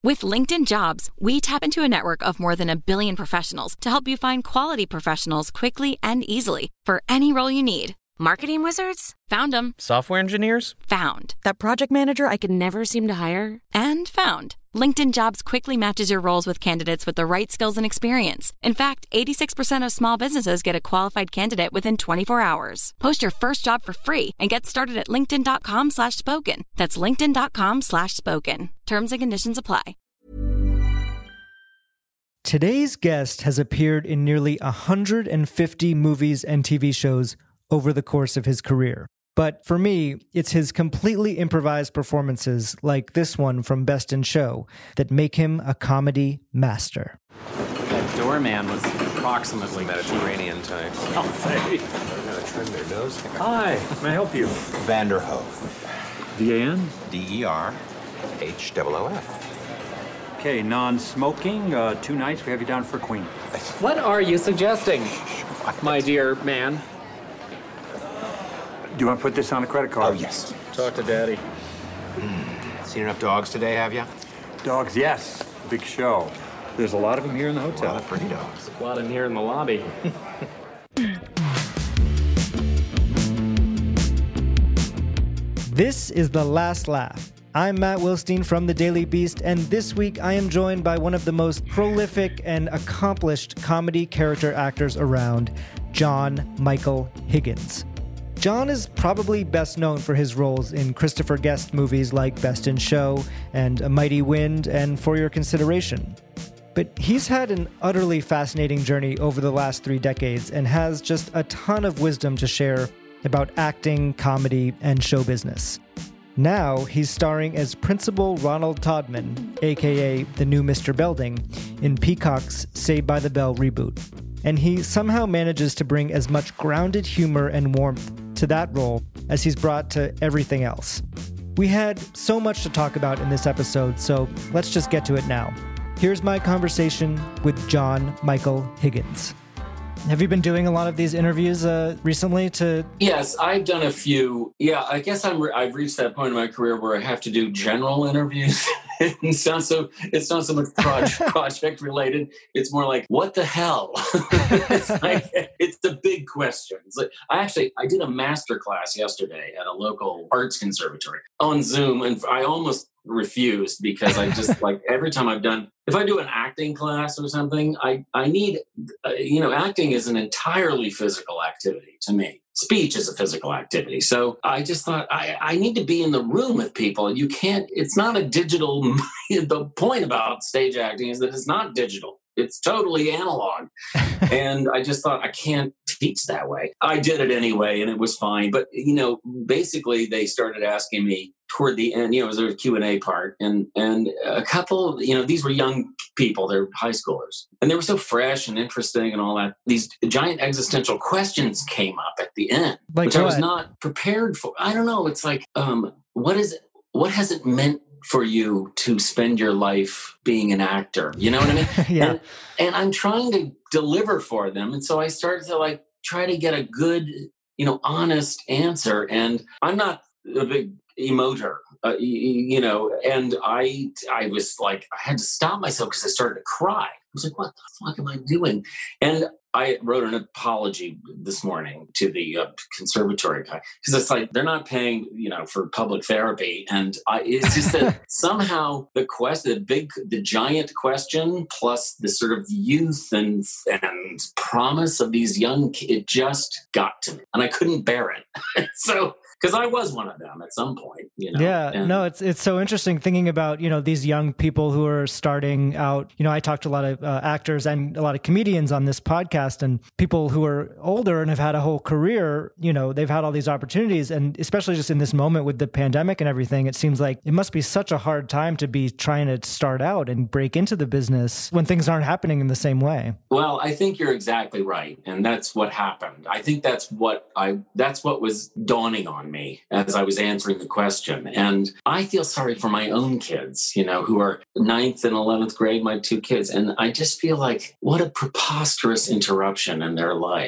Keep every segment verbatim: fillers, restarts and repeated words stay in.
With LinkedIn Jobs, we tap into a network of more than a billion professionals to help you find quality professionals quickly and easily for any role you need. Marketing wizards? Found them. Software engineers? Found. That project manager I could never seem to hire? And found. LinkedIn Jobs quickly matches your roles with candidates with the right skills and experience. In fact, eighty-six percent of small businesses get a qualified candidate within twenty-four hours. Post your first job for free and get started at linkedin.com slash spoken. That's linkedin.com slash spoken. Terms and conditions apply. Today's guest has appeared in nearly one hundred fifty movies and T V shows over the course of his career. But for me, it's his completely improvised performances, like this one from Best in Show, that make him a comedy master. That doorman was approximately Mediterranean type. I'll say. I'm gonna trim their nose. Hi, may I help you? Vanderhoof. V A N? D E R H O O F. Okay, non-smoking. Uh, two nights. We have you down for Queen. What are you suggesting, my dear man? Do you want to put this on a credit card? Oh, yes. Talk to Daddy. Mm. Seen enough dogs today, have you? Dogs, yes. Big show. There's a lot of them here in the A hotel. lot of pretty dogs. A lot in here in the lobby. This is The Last Laugh. I'm Matt Wilstein from The Daily Beast, and this week I am joined by one of the most prolific and accomplished comedy character actors around, John Michael Higgins. John is probably best known for his roles in Christopher Guest movies like Best in Show and A Mighty Wind and For Your Consideration. But he's had an utterly fascinating journey over the last three decades and has just a ton of wisdom to share about acting, comedy, and show business. Now he's starring as Principal Ronald Todman, aka the new Mister Belding, in Peacock's Saved by the Bell reboot. And he somehow manages to bring as much grounded humor and warmth to that role as he's brought to everything else. We had so much to talk about in this episode, so let's just get to it now. Here's my conversation with John Michael Higgins. Have you been doing a lot of these interviews uh, recently to... Yes, I've done a few. Yeah, I guess I'm re- I've reached that point in my career where I have to do general interviews. It's not so, it's not so much project, project related. It's more like, what the hell? It's like, it's the big questions. Like, I actually, I did a master class yesterday at a local arts conservatory on Zoom, and I almost refused because I just like every time I've done, if I do an acting class or something, I, I need, uh, you know, acting is an entirely physical activity to me. Speech is a physical activity. So I just thought I, I need to be in the room with people. You can't, it's not a digital, the point about stage acting is that it's not digital. It's totally analog. And I just thought I can't teach that way. I did it anyway, and it was fine. But, you know, basically they started asking me toward the end, you know, it was a Q and A part. And, and a couple, you know, these were young people, they're high schoolers. And they were so fresh and interesting and all that. These giant existential questions came up at the end, like which what? I was not prepared for. I don't know. It's like, um, what is it? What has it meant for you to spend your life being an actor? You know what I mean? Yeah. And, and I'm trying to deliver for them. And so I started to like try to get a good, you know, honest answer. And I'm not a big emoter, uh, you, you know, and I, I was like, I had to stop myself because I started to cry. I was like, what the fuck am I doing? And I wrote an apology this morning to the uh, conservatory guy because it's like they're not paying, you know, for public therapy, and I, it's just that somehow the quest, the big, the giant question, plus the sort of youth and and promise of these young, it just got to me, and I couldn't bear it. So. Because I was one of them at some point, you know. Yeah, and no, it's it's so interesting thinking about, you know, these young people who are starting out. You know, I talked to a lot of uh, actors and a lot of comedians on this podcast, and people who are older and have had a whole career, you know, they've had all these opportunities. And especially just in this moment with the pandemic and everything, it seems like it must be such a hard time to be trying to start out and break into the business when things aren't happening in the same way. Well, I think you're exactly right. And that's what happened. I think that's what I, that's what was dawning on me. me as I was answering the question. And I feel sorry for my own kids, you know, who are ninth and eleventh grade, my two kids. And I just feel like what a preposterous interruption in their lives.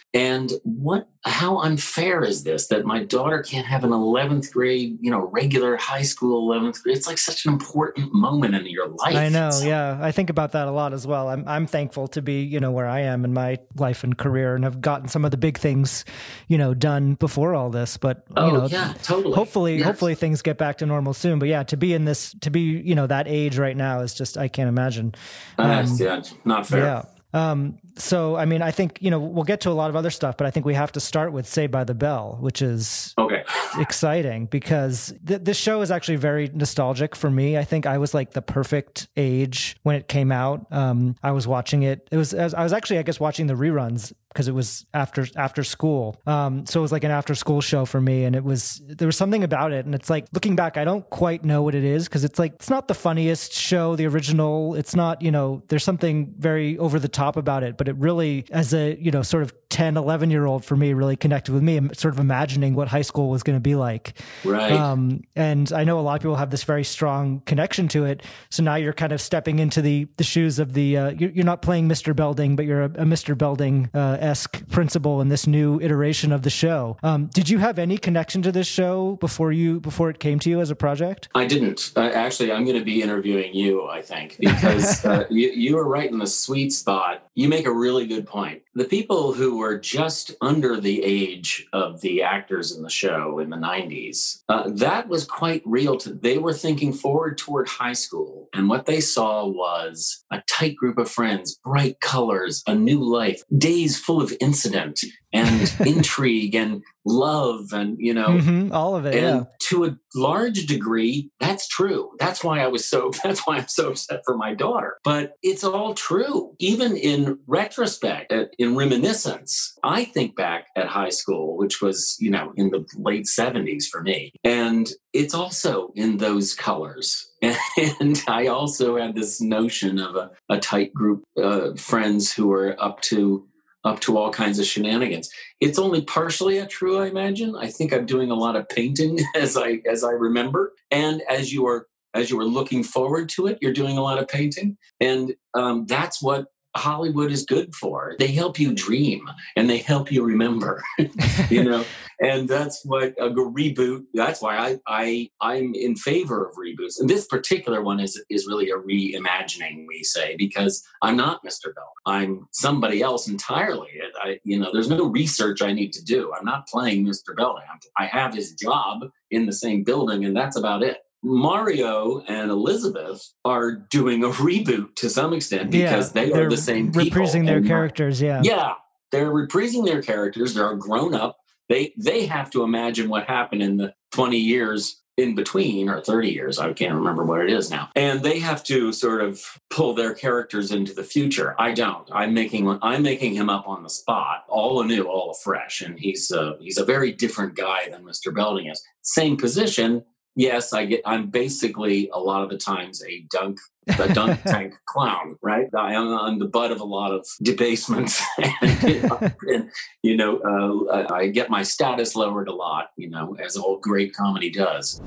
And what, how unfair is this that my daughter can't have an eleventh grade, you know, regular high school eleventh grade? It's like such an important moment in your life. I know. Yeah. I think about that a lot as well. I'm, I'm thankful to be, you know, where I am in my life and career and have gotten some of the big things, you know, done before all this, but, oh, you know, yeah, totally. hopefully, yes. hopefully things get back to normal soon. But yeah, to be in this, to be, you know, that age right now is just, I can't imagine. Um, uh, yeah, not fair. Yeah. Um, so, I mean, I think, you know, we'll get to a lot of other stuff, but I think we have to start with Saved by the Bell, which is okay. exciting because th- this show is actually very nostalgic for me. I think I was like the perfect age when it came out. Um, I was watching it. It was, I was actually, I guess, watching the reruns because it was after, after school. Um, so it was like an after school show for me. And it was, there was something about it. And it's like, looking back, I don't quite know what it is because it's like, it's not the funniest show, the original. It's not, you know, there's something very over the top about it, but it really, as a, you know, sort of ten, eleven year old for me, really connected with me. I'm sort of imagining what high school was going to be like. Right. Um, and I know a lot of people have this very strong connection to it. So now you're kind of stepping into the, the shoes of the, uh, you're, you're not playing Mister Belding, but you're a, a Mister Belding, uh, esque principal in this new iteration of the show. Um, did you have any connection to this show before you, before it came to you as a project? I didn't. Uh, actually, I'm going to be interviewing you, I think, because uh, you, you were right in the sweet spot. You make a really good point. The people who were just under the age of the actors in the show in the nineties, uh, that was quite real. To They were thinking forward toward high school. And what they saw was a tight group of friends, bright colors, a new life, days full of incident and intrigue and love and, you know, mm-hmm, all of it. And yeah. to a large degree, that's true. That's why I was so, that's why I'm so upset for my daughter. But it's all true. Even in retrospect, in reminiscence, I think back at high school, which was, you know, in the late seventies for me. And it's also in those colors. And I also had this notion of a, a tight group of friends who were up to up to all kinds of shenanigans. It's only partially a true, I imagine. I think I'm doing a lot of painting as I as I remember. And as you are as you were looking forward to it, you're doing a lot of painting. And um, that's what Hollywood is good for. They help you dream and they help you remember, you know, and that's what a reboot. That's why I, I, I'm in favor of reboots. And this particular one is, is really a reimagining, we say, because I'm not Mister Bell. I'm somebody else entirely. I, you know, there's no research I need to do. I'm not playing Mister Bell. I have his job in the same building and that's about it. Mario and Elizabeth are doing a reboot to some extent because yeah, they are the same people. Reprising their characters, yeah. Yeah, they're reprising their characters. They're grown up. They they have to imagine what happened in the twenty years in between, or thirty years. I can't remember what it is now. And they have to sort of pull their characters into the future. I don't. I'm making I'm making him up on the spot, all anew, all afresh. And he's uh, he's a very different guy than Mister Belding is. Same position. Yes, I get. I'm basically a lot of the times a dunk, a dunk tank clown, right? I am on the butt of a lot of debasements, and, you know, and, you know uh, I get my status lowered a lot, you know, as all great comedy does.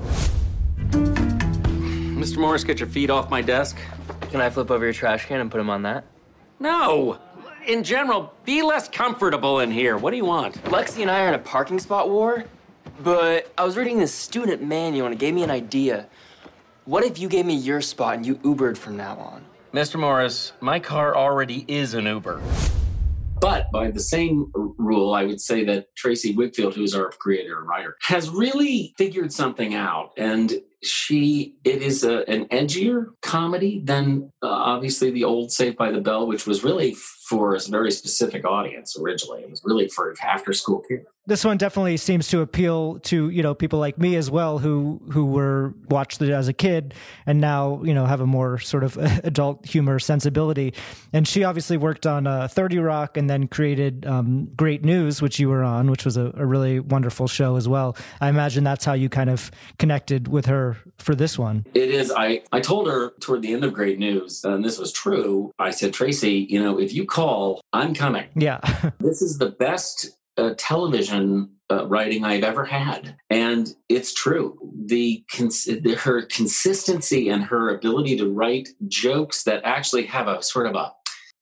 Mister Morris, get your feet off my desk. Can I flip over your trash can and put them on that? No. In general, be less comfortable in here. What do you want? Lexi and I are in a parking spot war. But I was reading this student manual and it gave me an idea. What if you gave me your spot and you Ubered from now on? Mister Morris, my car already is an Uber. But by the same rule, I would say that Tracy Whitfield, who's our creator and writer, has really figured something out. And she, it is a, an edgier comedy than uh, obviously the old Saved by the Bell, which was really for a very specific audience originally. It was really for after school kids. This one definitely seems to appeal to, you know, people like me as well, who who were watched it as a kid and now, you know, have a more sort of adult humor sensibility. And she obviously worked on uh, thirty Rock and then created um, Great News, which you were on, which was a, a really wonderful show as well. I imagine that's how you kind of connected with her for this one. It is. I, I told her toward the end of Great News, and this was true. I said, Tracy, you know, if you call, I'm coming. Yeah. This is the best uh, television uh, writing I've ever had. And it's true. The, cons- the her consistency and her ability to write jokes that actually have a sort of a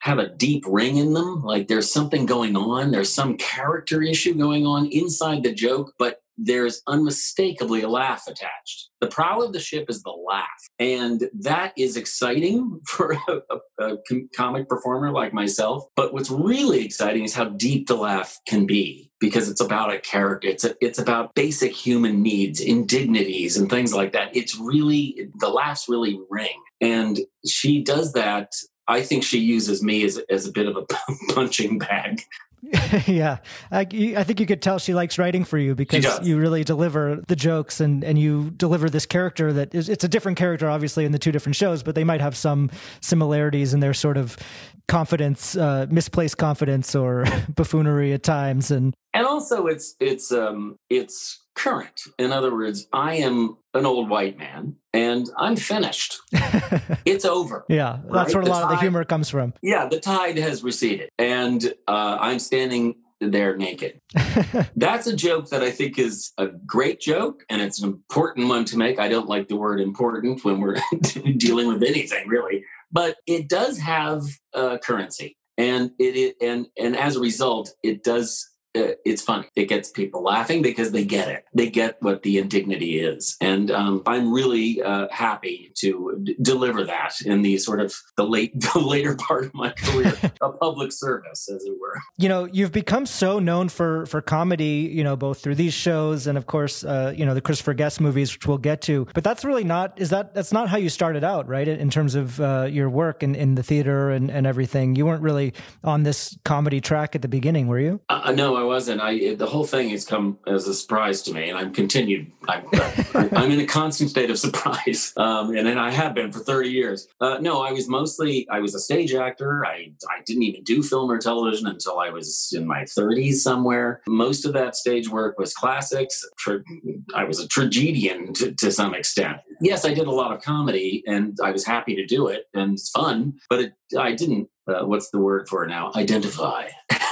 have a deep ring in them. Like there's something going on. There's some character issue going on inside the joke, but there's unmistakably a laugh attached. The prow of the ship is the laugh. And that is exciting for a, a, a comic performer like myself. But what's really exciting is how deep the laugh can be, because it's about a character. It's a, it's about basic human needs, indignities, and things like that. It's really, the laughs really ring. And she does that. I think she uses me as, as a bit of a punching bag. Yeah, I, I think you could tell she likes writing for you, because you really deliver the jokes, and, and you deliver this character that is, it's a different character, obviously, in the two different shows, but they might have some similarities in their sort of confidence, uh, misplaced confidence or buffoonery at times. And and also it's, it's, um, it's current. In other words, I am an old white man and I'm finished. It's over. Yeah, that's right? where a the lot tide, of the humor comes from. Yeah, the tide has receded and uh, I'm standing there naked. That's a joke that I think is a great joke, and it's an important one to make. I don't like the word important when we're dealing with anything, really, but it does have uh, currency. And it, it and and as a result, it does uh, it's funny. It gets people laughing because they get it. They get what the indignity is. And um, I'm really uh, happy to d- deliver that in the sort of the late, the later part of my career, a public service, as it were. You know, you've become so known for, for comedy, you know, both through these shows and of course, uh, you know, the Christopher Guest movies, which we'll get to, but that's really not, is that, that's not how you started out, right? In terms of uh, your work in, in the theater and, and everything. You weren't really on this comedy track at the beginning, were you? Uh, no, I wasn't. I it, the whole thing has come as a surprise to me, and I'm continued. I'm, I'm in a constant state of surprise, um, and, and I have been for thirty years. Uh, no, I was mostly I was a stage actor. I I didn't even do film or television until I was in my thirties somewhere. Most of that stage work was classics. Tra- I was a tragedian to, to some extent. Yes, I did a lot of comedy, and I was happy to do it, and it's fun. But it, I didn't. Uh, what's the word for it now? Identify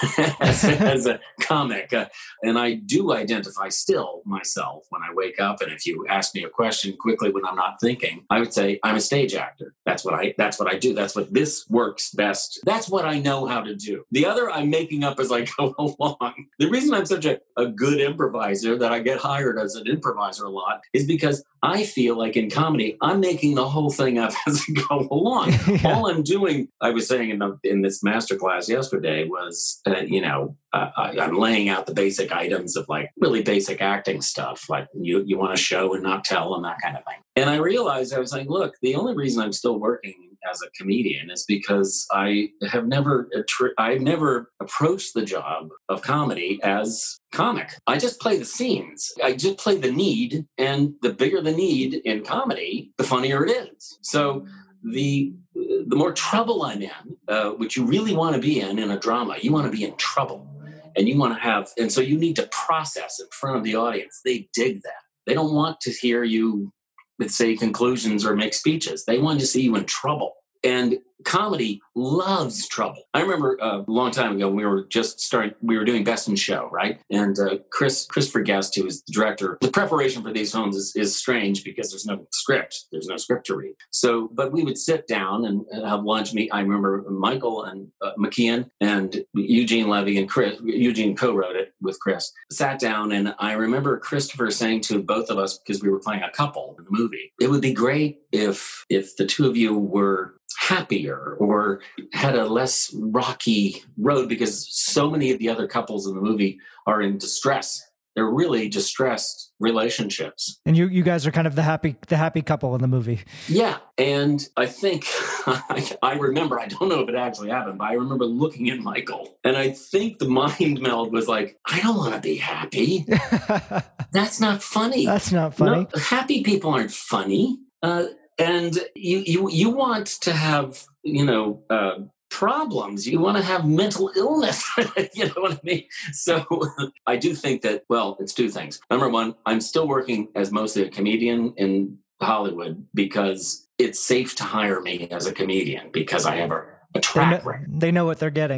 as, as a comic. Uh, and I do identify still myself when I wake up. And if you ask me a question quickly when I'm not thinking, I would say I'm a stage actor. That's what I, that's what I do. That's what this works best. That's what I know how to do. The other I'm making up as I go along. The reason I'm such a, a good improviser, that I get hired as an improviser a lot, is because I feel like in comedy, I'm making the whole thing up as I go along. Yeah. All I'm doing, I was saying in, the, in this masterclass yesterday, was, uh, you know, uh, I, I'm laying out the basic items of like really basic acting stuff, like you, you want to show and not tell and that kind of thing. And I realized, I was like, look, the only reason I'm still working as a comedian is because I have never, I've never approached the job of comedy as comic. I just play the scenes. I just play the need, and the bigger the need in comedy, the funnier it is. So the the more trouble I'm in, uh, which you really want to be in in a drama, you want to be in trouble, and you want to have, and so you need to process in front of the audience. They dig that. They don't want to hear you say conclusions or make speeches. They want to see you in trouble. And comedy loves trouble. I remember uh, a long time ago, we were just starting, we were doing Best in Show, right? And uh, Chris, Christopher Guest, who was the director, the preparation for these films is, is strange because there's no script. There's no script to read. So, but we would sit down and, and have lunch. Me, I remember Michael and uh, McKeon and Eugene Levy and Chris, Eugene co-wrote it with Chris, sat down. And I remember Christopher saying to both of us, because we were playing a couple in the movie, it would be great if, if the two of you were happier or had a less rocky road, because so many of the other couples in the movie are in distress. They're really distressed relationships. And you you guys are kind of the happy the happy couple in the movie. Yeah. And I think, I, I remember, I don't know if it actually happened, but I remember looking at Michael, and I think the mind meld was like, I don't want to be happy. That's not funny. That's not funny. No, happy people aren't funny. Uh, And you, you you want to have, you know, uh, problems. You want to have mental illness. You know what I mean? So I do think that, well, it's two things. Number one, I'm still working as mostly a comedian in Hollywood because it's safe to hire me as a comedian because I have a, a track they know, record. They know what they're getting.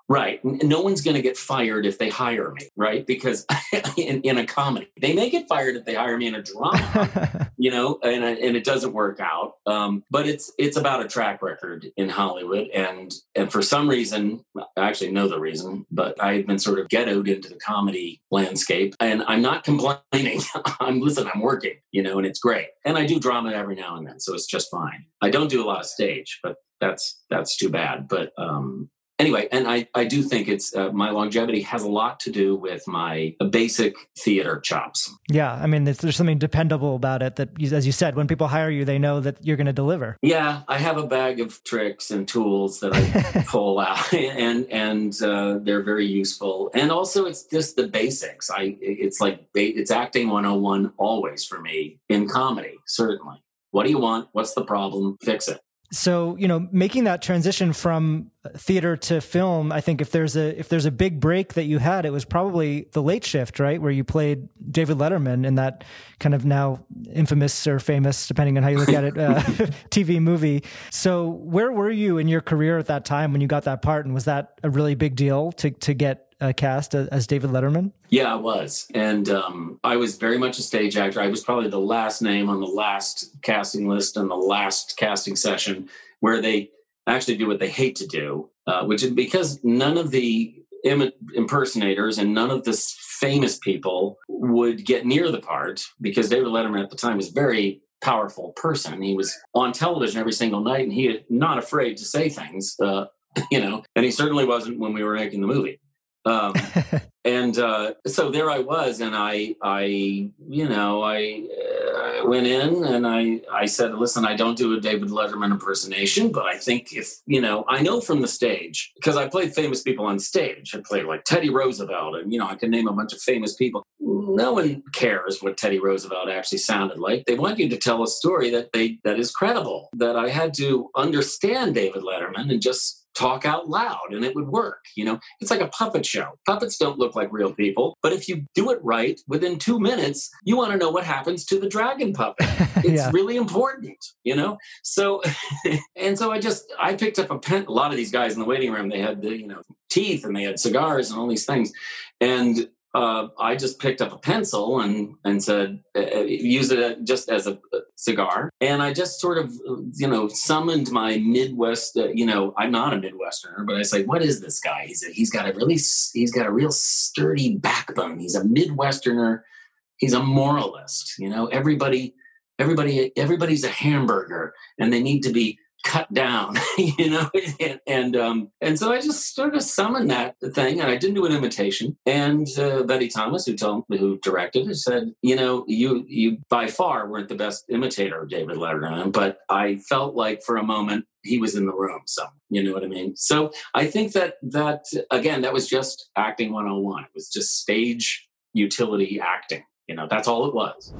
Right. No one's going to get fired if they hire me, right? Because in, in a comedy, they may get fired if they hire me in a drama, you know, and and it doesn't work out. Um, but it's it's about a track record in Hollywood, and and for some reason, I actually know the reason, but I've been sort of ghettoed into the comedy landscape, and I'm not complaining. I'm listen, I'm working, you know, and it's great, and I do drama every now and then, so it's just fine. I don't do a lot of stage, but that's that's too bad. But um, Anyway, and I, I do think it's uh, my longevity has a lot to do with my basic theater chops. Yeah, I mean, there's, there's something dependable about it that, as you said, when people hire you, they know that you're going to deliver. Yeah, I have a bag of tricks and tools that I pull out, and and uh, they're very useful. And also, it's just the basics. I it's like it's acting one oh one always for me in comedy. Certainly, what do you want? What's the problem? Fix it. So, you know, making that transition from theater to film, I think if there's a if there's a big break that you had, it was probably The Late Shift, right? Where you played David Letterman in that kind of now infamous or famous, depending on how you look at it, uh, T V movie. So where were you in your career at that time when you got that part? And was that a really big deal to to get uh, cast as David Letterman? Yeah, I was. And um, I was very much a stage actor. I was probably the last name on the last casting list and the last casting session where they actually do what they hate to do, uh, which is because none of the im- impersonators and none of the famous people would get near the part, because David Letterman at the time was a very powerful person. He was on television every single night, and he was not afraid to say things, uh, you know, and he certainly wasn't when we were making the movie. Um, and, uh, so there I was, and I, I, you know, I uh, went in and I, I said, listen, I don't do a David Letterman impersonation, but I think if, you know, I know from the stage, because I played famous people on stage. I played like Teddy Roosevelt, and, you know, I can name a bunch of famous people. No one cares what Teddy Roosevelt actually sounded like. They want you to tell a story that they, that is credible, that I had to understand David Letterman and just talk out loud, and it would work. You know, it's like a puppet show. Puppets don't look like real people, but if you do it right, within two minutes, you want to know what happens to the dragon puppet. It's yeah. really important, you know? So, and so I just, I picked up a pen. A lot of these guys in the waiting room, they had the, you know, teeth and they had cigars and all these things. And Uh, I just picked up a pencil and and said, uh, use it just as a cigar. And I just sort of, you know, summoned my Midwest, uh, you know, I'm not a Midwesterner, but I say, what is this guy? He's a, he's got a really, he's got a real sturdy backbone. He's a Midwesterner. He's a moralist. You know, everybody, everybody, everybody's a hamburger, and they need to be cut down, you know, and and, um, and so I just sort of summoned that thing, and I didn't do an imitation. And uh, Betty Thomas, who told who directed it, said, you know, you you by far weren't the best imitator of David Letterman, but I felt like for a moment he was in the room. So you know what I mean. So I think that that again, that was just acting one oh one. It was just stage utility acting. You know, that's all it was.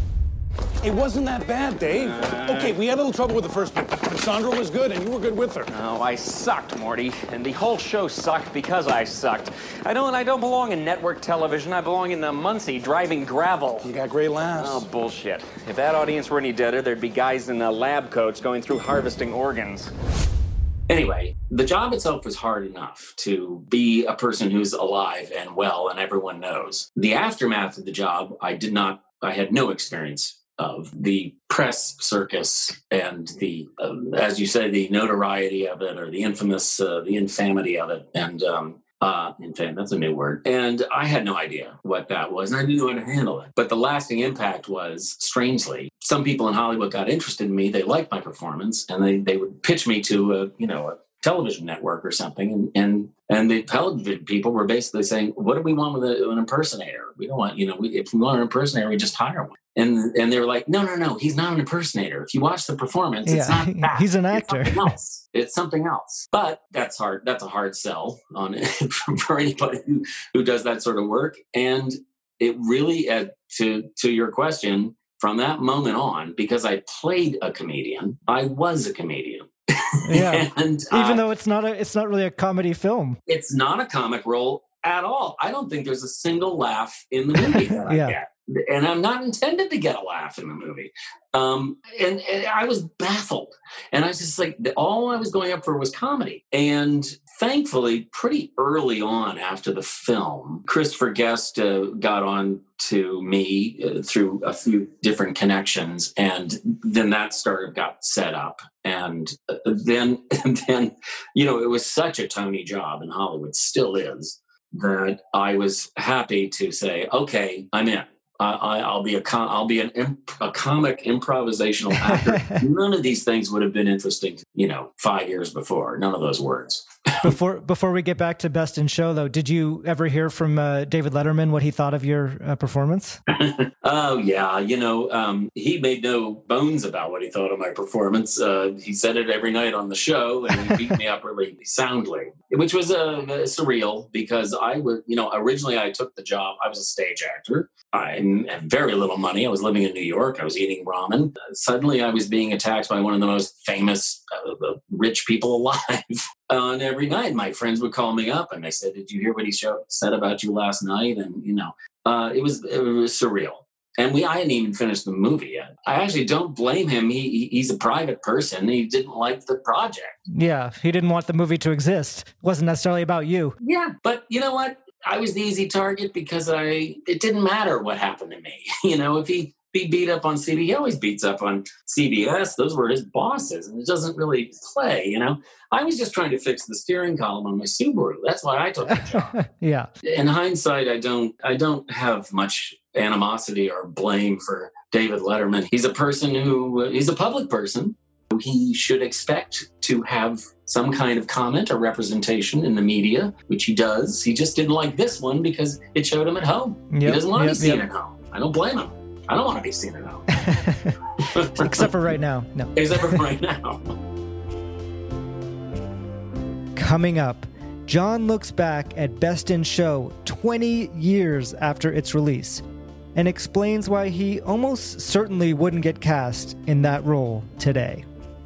It wasn't that bad, Dave. Uh, okay, we had a little trouble with the first bit. Sandra was good, and you were good with her. No, I sucked, Morty, and the whole show sucked because I sucked. I don't. I don't belong in network television. I belong in the Muncie driving gravel. You got great laughs. Oh, bullshit! If that audience were any deader, there'd be guys in uh, lab coats going through harvesting organs. Anyway, the job itself was hard enough to be a person who's alive and well, and everyone knows. The aftermath of the job, I did not. I had no experience of the press circus and the, uh, as you say, the notoriety of it, or the infamous, uh, the infamity of it. And um, uh, infam, that's a new word. And I had no idea what that was, and I didn't know how to handle it. But the lasting impact was, strangely, some people in Hollywood got interested in me. They liked my performance, and they, they would pitch me to a, you know, a television network or something. And, and, and the television people were basically saying, what do we want with a, an impersonator? We don't want, you know, we, if we want an impersonator, we just hire one. And and they were like, no, no, no, he's not an impersonator. If you watch the performance, yeah, it's not that. He's an actor. It's something else. It's something else. But that's hard. That's a hard sell on it for anybody who, who does that sort of work. And it really, uh, to to your question, from that moment on, because I played a comedian, I was a comedian. Yeah. and even uh, though it's not a it's not really a comedy film. It's not a comic role at all. I don't think there's a single laugh in the movie that I yeah. get. and I'm not intended to get a laugh in the movie. Um, and, and I was baffled. And I was just like, all I was going up for was comedy. And thankfully, pretty early on after the film, Christopher Guest uh, got on to me uh, through a few different connections. And then that started, got set up. And then, and then, you know, it was such a Tony job in Hollywood, still is, that I was happy to say, okay, I'm in. I, I'll be a com- I'll be an imp- a comic improvisational actor. None of these things would have been interesting, you know, five years before. None of those words. before before we get back to Best in Show, though, did you ever hear from uh, David Letterman what he thought of your uh, performance? Oh yeah, you know, um, he made no bones about what he thought of my performance. Uh, he said it every night on the show, and he beat me up really soundly, which was uh, surreal because I was, you know, originally I took the job. I was a stage actor. I had very little money. I was living in New York. I was eating ramen. Uh, suddenly, I was being attacked by one of the most famous uh, rich people alive. Uh, and every night, my friends would call me up and they said, "Did you hear what he show- said about you last night?" And you know, uh, it was it was surreal. And we I hadn't even finished the movie yet. I actually don't blame him. He, he he's a private person. He didn't like the project. Yeah, he didn't want the movie to exist. It wasn't necessarily about you. Yeah, but you know what? I was the easy target because I, it didn't matter what happened to me. You know, if he, he beat up on C B S, he always beats up on C B S. Those were his bosses, and it doesn't really play, you know. I was just trying to fix the steering column on my Subaru. That's why I took the job. Yeah. In hindsight, I don't, I don't have much animosity or blame for David Letterman. He's a person who, uh, he's a public person. He should expect to have some kind of comment or representation in the media, which he does. He just didn't like this one because it showed him at home. Yep, he doesn't want yep, to be seen yep. at home. I don't blame him. I don't want to be seen at home. Except for right now. No. Except for right now. Coming up, John looks back at Best in Show twenty years after its release and explains why he almost certainly wouldn't get cast in that role today.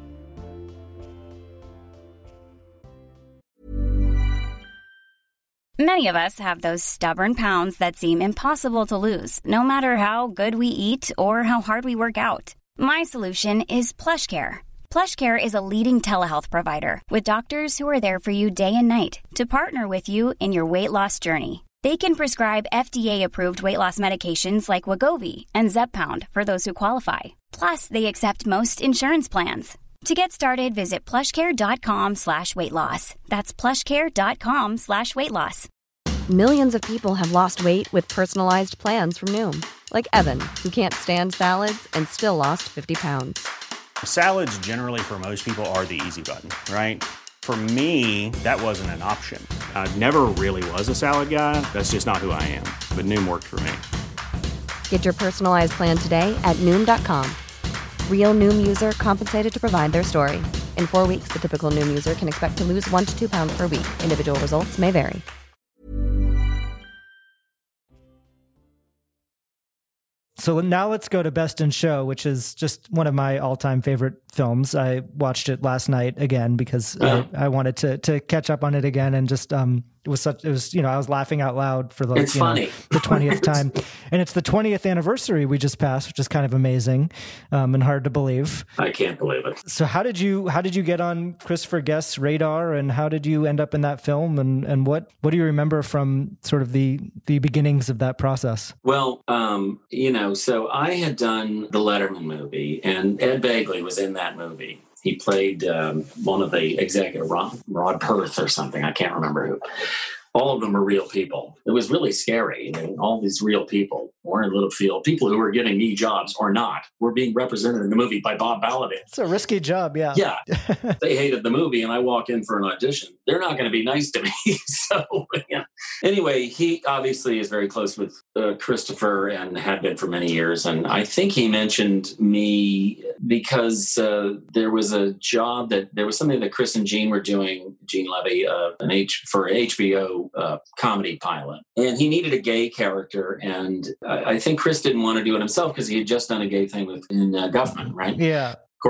Many of us have those stubborn pounds that seem impossible to lose, no matter how good we eat or how hard we work out. My solution is PlushCare. PlushCare is a leading telehealth provider with doctors who are there for you day and night to partner with you in your weight loss journey. They can prescribe F D A-approved weight loss medications like Wegovy and Zepbound for those who qualify. Plus, they accept most insurance plans. To get started, visit plushcare.com slash weight loss. That's plushcare.com slash weight loss. Millions of people have lost weight with personalized plans from Noom. Like Evan, who can't stand salads and still lost fifty pounds. Salads generally for most people are the easy button, right? For me, that wasn't an option. I never really was a salad guy. That's just not who I am. But Noom worked for me. Get your personalized plan today at Noom dot com. Real Noom user compensated to provide their story. In four weeks, the typical Noom user can expect to lose one to two pounds per week. Individual results may vary. So now let's go to Best in Show, which is just one of my all-time favorite films. I watched it last night again because yeah. I, I wanted to to catch up on it again, and just um, it was such it was you know I was laughing out loud for the it's you funny. know, the twentieth time, and it's the twentieth anniversary we just passed, which is kind of amazing um, and hard to believe. I can't believe it. So how did you how did you get on Christopher Guest's radar, and how did you end up in that film, and and what what do you remember from sort of the the beginnings of that process? Well, um, you know, so I had done the Letterman movie, and Ed Begley was in that movie. He played um, one of the executive, Rod, Rod Perth or something. I can't remember who. All of them were real people. It was really scary. I mean, all these real people, Warren Littlefield, people who were getting me jobs or not, were being represented in the movie by Bob Balaban. It's a risky job, yeah. Yeah. They hated the movie, and I walk in for an audition. They're not going to be nice to me. So, yeah. Anyway, he obviously is very close with uh, Christopher and had been for many years. And I think he mentioned me because uh, there was a job that, there was something that Chris and Gene were doing, Gene Levy, uh, an H for H B O Uh, comedy pilot, and he needed a gay character, and I, I think Chris didn't want to do it himself because he had just done a gay thing with in uh, Guffman, right? Yeah, Corky.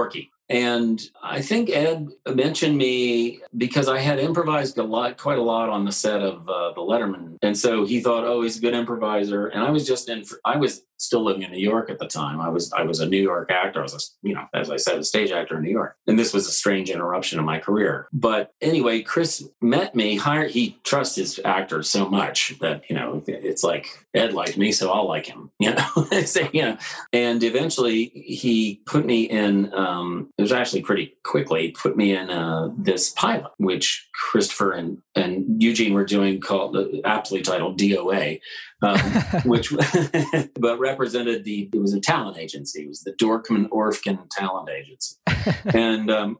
And I think Ed mentioned me because I had improvised a lot, quite a lot on the set of uh, The Letterman. And so he thought, oh, he's a good improviser. And I was just in, I was still living in New York at the time. I was I was a New York actor. I was, a, you know, as I said, a stage actor in New York. And this was a strange interruption in my career. But anyway, Chris met me, hired, he trusts his actors so much that, you know, it's like Ed liked me, so I'll like him, you know. so, you know. And eventually he put me in, um, it was actually pretty quickly, put me in uh, this pilot, which Christopher and, and Eugene were doing, called, uh, aptly titled D O A. um, which but represented the, it was a talent agency. It was the Dorkman Orfkin Talent Agency. and um,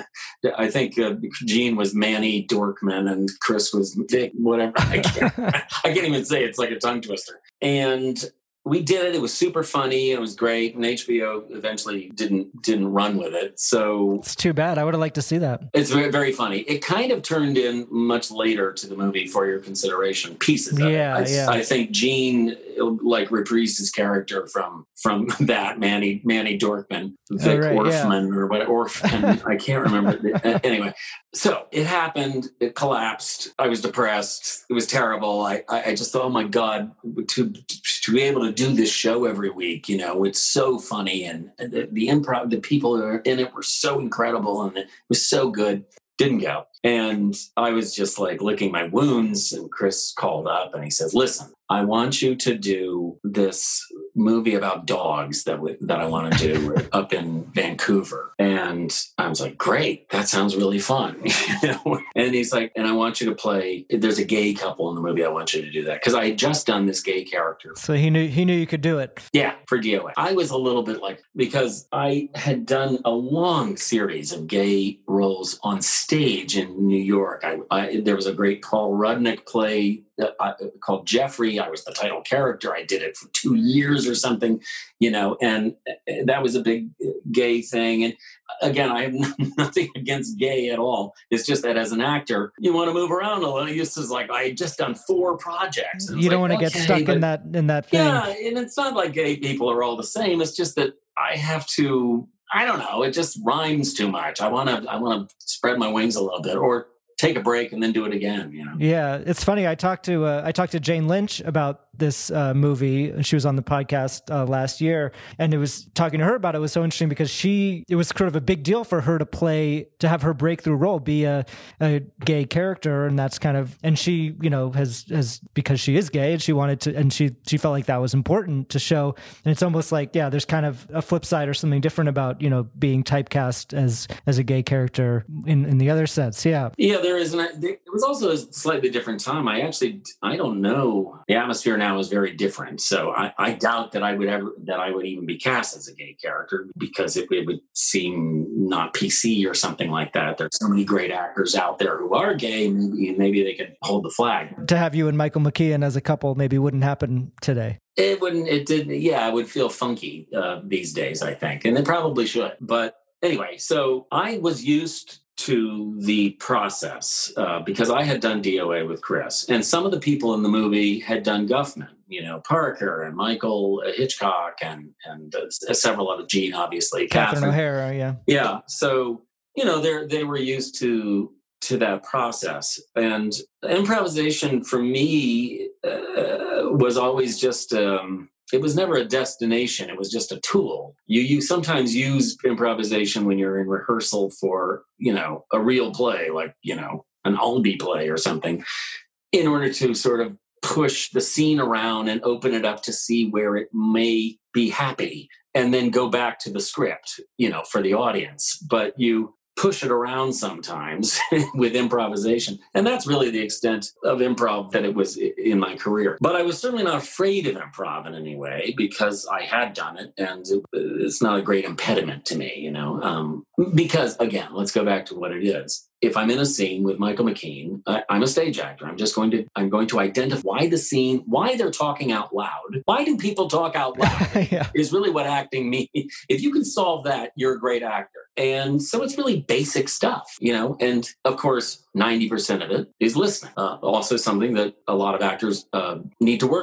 I think uh, Gene was Manny Dorkman and Chris was Vic, whatever. I can't, I can't even say it. It's like a tongue twister. And we did it. It was super funny. And it was great. And H B O eventually didn't didn't run with it. So it's too bad. I would have liked to see that. It's very, very funny. It kind of turned in much later to the movie For Your Consideration. Pieces of yeah, it. I, yeah. I think Gene like reprised his character from from that Manny Manny Dorkman, Vic oh, right, Orfman yeah. or what Orfman. I can't remember. Anyway, so it happened. It collapsed. I was depressed. It was terrible. I I, I just thought, oh my God, to to be able to do this show every week, you know, it's so funny. And the, the improv, the people who are in it were so incredible and it was so good. Didn't go. And I was just like licking my wounds. And Chris called up and he says, listen, I want you to do this movie about dogs that w- that I want to do up in Vancouver. And I was like, great, that sounds really fun. you know? And he's like, and I want you to play, there's a gay couple in the movie. I want you to do that. Because I had just done this gay character. So he knew he knew you could do it. Yeah, for D O A. I was a little bit like, because I had done a long series of gay roles on stage in New York. I, I there was a great Paul Rudnick play uh, called Jeffrey. I was the title character. I did it for two years or something, you know, and that was a big gay thing. And again, I have nothing against gay at all. It's just that as an actor, you want to move around a little. This is like, I had just done four projects. You don't like, want to okay, get stuck but, in that in that thing. Yeah, and it's not like gay people are all the same. It's just that I have to, I don't know, it just rhymes too much. I want to I want to spread my wings a little bit or take a break and then do it again, you know. Yeah, it's funny. I talked to uh, I talked to Jane Lynch about this uh, movie, and she was on the podcast uh, last year, and it was talking to her about it. It was so interesting because she it was sort of a big deal for her to play to have her breakthrough role be a, a gay character, and that's kind of and she you know has has because she is gay and she wanted to and she she felt like that was important to show. And it's almost like yeah, there's kind of a flip side or something different about you know being typecast as as a gay character in in the other sense. Yeah, yeah. There is, and it was also a slightly different time. I actually I don't know. The atmosphere now is very different. So I, I doubt that I would ever, that I would even be cast as a gay character because it, it would seem not P C or something like that. There's so many great actors out there who are gay. Maybe, maybe they could hold the flag. To have you and Michael McKean as a couple maybe wouldn't happen today. It wouldn't, it did. Yeah, it would feel funky uh, these days, I think. And it probably should. But anyway, so I was used to the process uh, because I had done D O A with Chris, and some of the people in the movie had done Guffman, you know, Parker and Michael Hitchcock and and uh, several other, Gene, obviously, Catherine, Catherine O'Hara, yeah, yeah. So you know, they they were used to to that process, and improvisation for me uh, was always just. Um, It was never a destination. It was just a tool. You you sometimes use improvisation when you're in rehearsal for, you know, a real play, like, you know, an Albee play or something, in order to sort of push the scene around and open it up to see where it may be happy and then go back to the script, you know, for the audience. But you push it around sometimes with improvisation. And that's really the extent of improv that it was in my career. But I was certainly not afraid of improv in any way because I had done it and it, it's not a great impediment to me, you know, um, because again, let's go back to what it is. If I'm in a scene with Michael McKean, I, I'm a stage actor. I'm just going to, I'm going to identify why the scene, why they're talking out loud. Why do people talk out loud yeah. is really what acting means. If you can solve that, you're a great actor. And so it's really basic stuff, you know, and of course, ninety percent of it is listening. Uh, also something that a lot of actors uh, need to work on.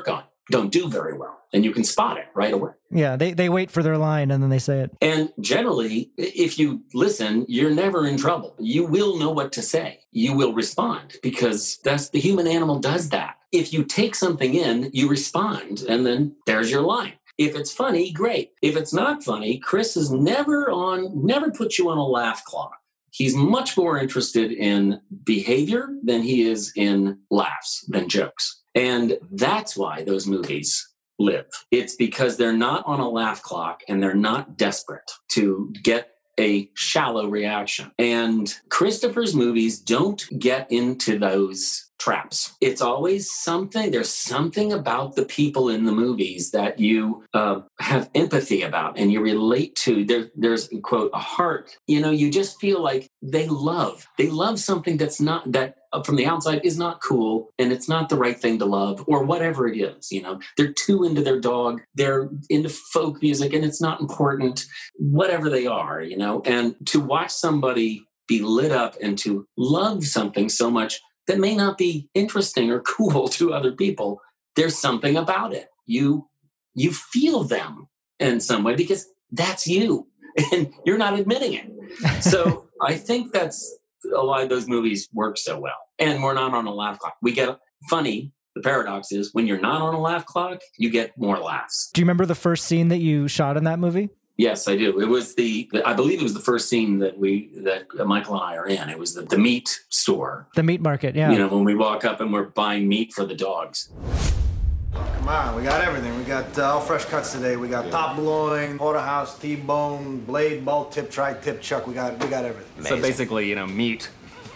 don't do very well. And you can spot it right away. Yeah, they, they wait for their line and then they say it. And generally, if you listen, you're never in trouble. You will know what to say. You will respond because that's the human animal does that. If you take something in, you respond, and then there's your line. If it's funny, great. If it's not funny, Chris is never on, never put you on a laugh clock. He's much more interested in behavior than he is in laughs, than jokes. And that's why those movies live. It's because they're not on a laugh clock and they're not desperate to get a shallow reaction. And Christopher's movies don't get into those traps. It's always something, there's something about the people in the movies that you uh, have empathy about and you relate to. There, there's, quote, a heart. You know, you just feel like they love. They love something that's not, that uh, from the outside is not cool and it's not the right thing to love or whatever it is. You know, they're too into their dog. They're into folk music and it's not important, whatever they are, you know. And to watch somebody be lit up and to love something so much that may not be interesting or cool to other people, there's something about it. You you feel them in some way because that's you, and you're not admitting it. So I think that's why those movies work so well. And we're not on a laugh clock. We get funny. The paradox is when you're not on a laugh clock, you get more laughs. Do you remember the first scene that you shot in that movie? Yes, I do. It was the, I believe it was the first scene that we, that Michael and I are in. It was the, the meat store. The meat market, yeah. You know, when we walk up and we're buying meat for the dogs. Come on, we got everything. We got uh, all fresh cuts today. We got top loin, porterhouse, T-bone, blade, bolt, tip, tri-tip, chuck. We got, we got everything. Amazing. So basically, you know, meat.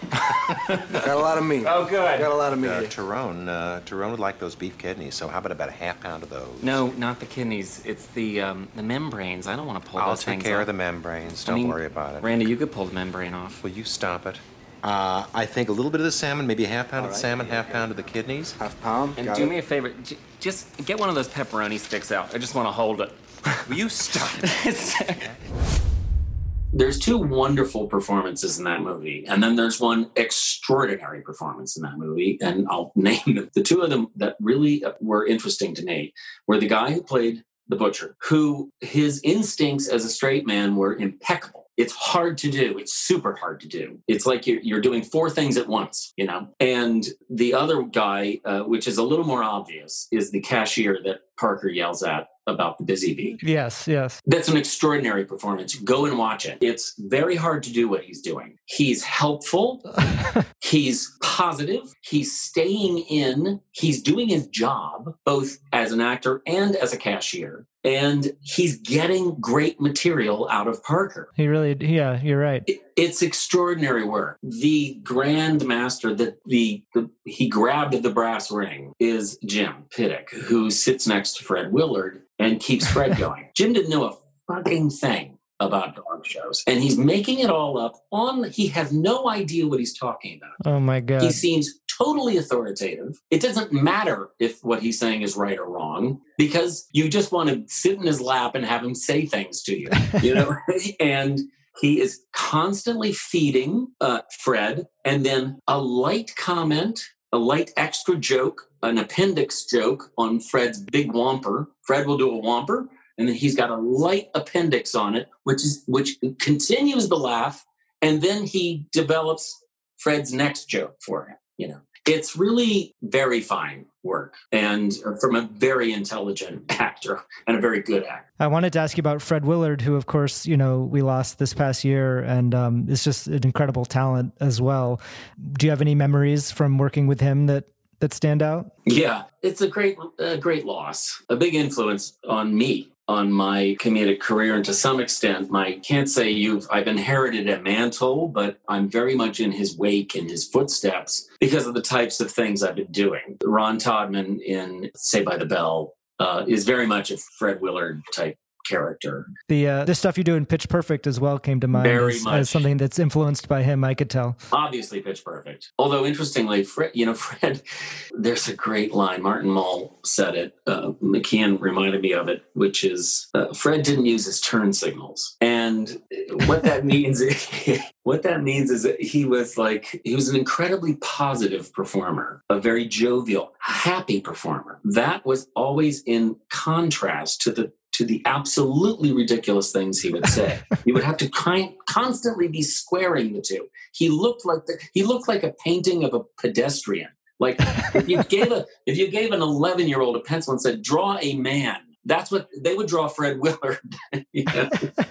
Got a lot of meat. Oh, good. Got a lot of meat. Uh, Tyrone, uh, Tyrone would like those beef kidneys, so how about about a half pound of those? No, not the kidneys. It's the um, the membranes. I don't want to pull I'll those things take care off. of the membranes. Don't I mean, worry about it. Randy, you could pull the membrane off. Will you stop it? Uh, I think a little bit of the salmon, maybe a half pound All of the right. salmon, half pound of the kidneys. Half pound. And got do it. me a favor. J- just get one of those pepperoni sticks out. I just want to hold it. Will you stop it? There's two wonderful performances in that movie, and then there's one extraordinary performance in that movie, and I'll name them. The two of them that really were interesting to me were the guy who played the butcher, who his instincts as a straight man were impeccable. It's hard to do. It's super hard to do. It's like you're, you're doing four things at once, you know? And the other guy, uh, which is a little more obvious, is the cashier that Parker yells at about the busy bee. Yes, yes. That's an extraordinary performance. Go and watch it. It's very hard to do what he's doing. He's helpful. He's positive. He's staying in. He's doing his job, both as an actor and as a cashier. And he's getting great material out of Parker. He really, yeah, you're right. It, it's extraordinary work. The grand master that the, the he grabbed the brass ring is Jim Piddock, who sits next to Fred Willard and keeps Fred going. Jim didn't know a fucking thing about dog shows, and he's making it all up on, he has no idea what he's talking about. Oh my God. He seems totally authoritative. It doesn't matter if what he's saying is right or wrong, because you just want to sit in his lap and have him say things to you, you know? And he is constantly feeding uh, Fred, and then a light comment, a light extra joke, an appendix joke on Fred's big whomper. Fred will do a whomper, and then he's got a light appendix on it, which is which continues the laugh, and then he develops Fred's next joke for him. You know, it's really very fine work, and from a very intelligent actor and a very good actor. I wanted to ask you about Fred Willard, who, of course, you know, we lost this past year, and um, is just an incredible talent as well. Do you have any memories from working with him that that stand out? Yeah, it's a great, a great loss. A big influence on me, on my comedic career, and to some extent, my can't say you've I've inherited a mantle, but I'm very much in his wake, in his footsteps, because of the types of things I've been doing. Ron Todman in Saved by the Bell uh, is very much a Fred Willard type character. The uh, the stuff you do in Pitch Perfect as well came to mind Very as, much. as something that's influenced by him, I could tell. Obviously Pitch Perfect. Although interestingly, Fred, you know, Fred, there's a great line. Martin Mull said it. Uh, McKeon reminded me of it, which is uh, Fred didn't use his turn signals. And what that means, what that means is that he was like, he was an incredibly positive performer, a very jovial, happy performer. That was always in contrast to the to the absolutely ridiculous things he would say. You would have to kind, constantly be squaring the two. He looked like the, he looked like a painting of a pedestrian. Like if you gave a if you gave an eleven-year-old a pencil and said, draw a man, that's what they would draw. Fred Willard. You know?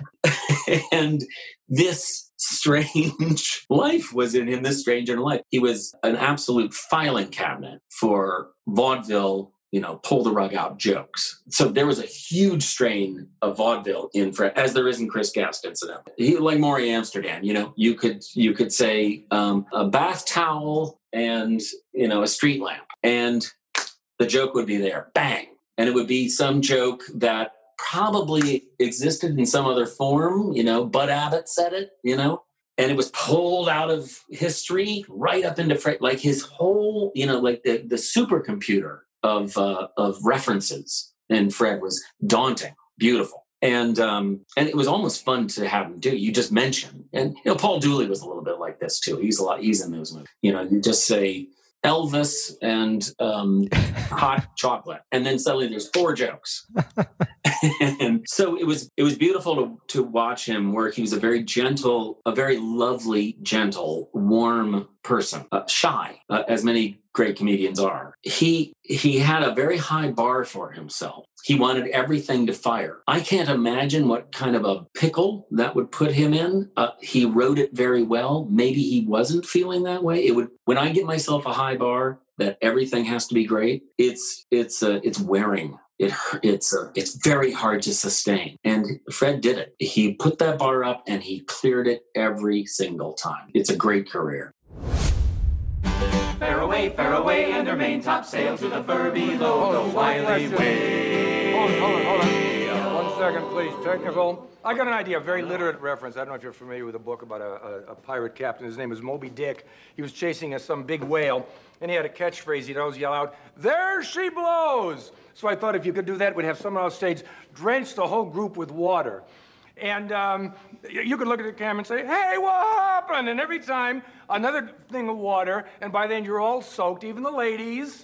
And this strange life was in him, this strange inner life. He was an absolute filing cabinet for vaudeville, you know, pull the rug out jokes. So there was a huge strain of vaudeville in Fred, as there is in Chris Guest, incidentally. He, like Maury Amsterdam, you know, you could you could say um, a bath towel and, you know, a street lamp, and the joke would be there, bang. And it would be some joke that probably existed in some other form, you know, Bud Abbott said it, you know, and it was pulled out of history right up into Fred, like his whole, you know, like the, the supercomputer of uh, of references. And Fred was daunting, beautiful. And um, and it was almost fun to have him do. You just mentioned, and you know, Paul Dooley was a little bit like this too. He's a lot. He's in those movies. You know, you just say Elvis and um, hot chocolate, and then suddenly there's four jokes. And so it was. It was beautiful to to watch him work. He was a very gentle, a very lovely, gentle, warm person. Uh, shy, uh, as many great comedians are. He he had a very high bar for himself. He wanted everything to fire. I can't imagine what kind of a pickle that would put him in. Uh, he wrote it very well. Maybe he wasn't feeling that way. It would. When I give myself a high bar that everything has to be great, it's it's uh, it's wearing. It it's uh, it's very hard to sustain. And Fred did it. He put that bar up and he cleared it every single time. It's a great career. Fare away, fare away, and their main top sail to the fur below the wily way. Hold on, hold on, hold on. One second, please. Technical. I got an idea, a very literate reference. I don't know if you're familiar with a book about a, a, a pirate captain. His name was Moby Dick. He was chasing a, some big whale, and he had a catchphrase. He'd always yell out, "There she blows!" So I thought if you could do that, we'd have someone on stage drench the whole group with water. And um, you could look at the camera and say, "Hey, what happened?" And every time, another thing of water, and by then you're all soaked, even the ladies.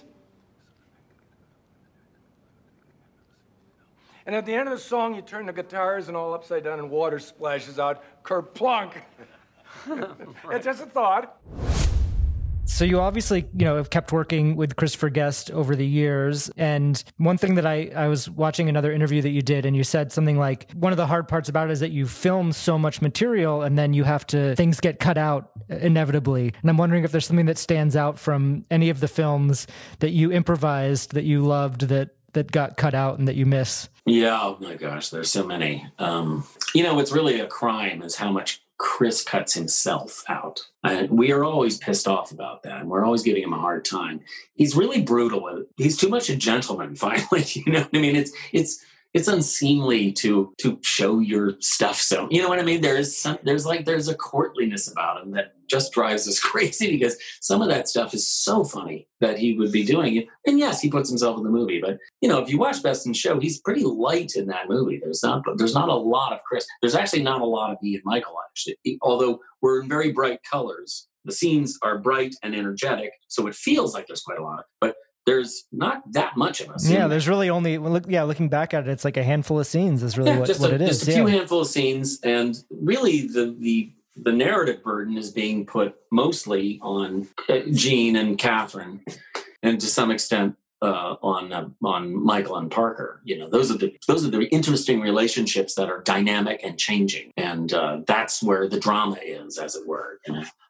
And at the end of the song, you turn the guitars and all upside down and water splashes out, kerplunk. It's just a thought. So you obviously, you know, have kept working with Christopher Guest over the years. And one thing that I, I was watching another interview that you did, and you said something like, one of the hard parts about it is that you film so much material and then you have to, things get cut out inevitably. And I'm wondering if there's something that stands out from any of the films that you improvised, that you loved, that that got cut out and that you miss. Yeah, oh my gosh, there's so many. Um, you know, what's really a crime is how much Chris cuts himself out. And we are always pissed off about that. And we're always giving him a hard time. He's really brutal with it. He's too much a gentleman, finally. You know what I mean? It's it's it's unseemly to to show your stuff. So, you know what I mean? There is some, there's like, there's a courtliness about him that just drives us crazy, because some of that stuff is so funny that he would be doing it. And yes, he puts himself in the movie, but you know, if you watch Best in Show, he's pretty light in that movie. There's not, there's not a lot of Chris. There's actually not a lot of Ian Michael, actually, he, although we're in very bright colors. The scenes are bright and energetic, so it feels like there's quite a lot, but there's not that much of us. Yeah, there's really only, look, yeah, looking back at it, it's like a handful of scenes is really yeah, what, just what a, it is. Just a yeah. few handful of scenes, and really the the the narrative burden is being put mostly on Gene and Catherine, and to some extent uh, on uh, on Michael and Parker. You know, those are the those are the interesting relationships that are dynamic and changing, and uh, that's where the drama is, as it were. You know?